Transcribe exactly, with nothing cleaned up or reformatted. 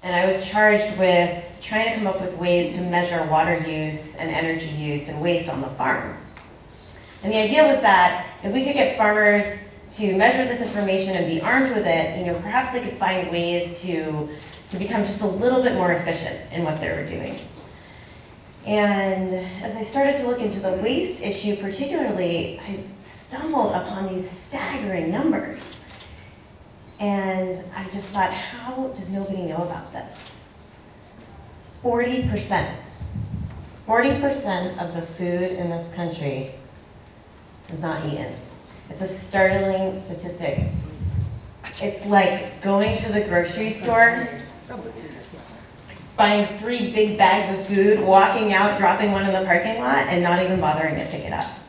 and I was charged with trying to come up with ways to measure water use and energy use and waste on the farm. And the idea was that if we could get farmers to measure this information and be armed with it, you know, perhaps they could find ways to, to become just a little bit more efficient in what they were doing. And as I started to look into the waste issue particularly, I stumbled upon these staggering numbers. And I just thought, how does nobody know about this? forty percent. forty percent of the food in this country is not eaten. It's a startling statistic. It's like going to the grocery store, buying three big bags of food, walking out, dropping one in the parking lot, and not even bothering to pick it up.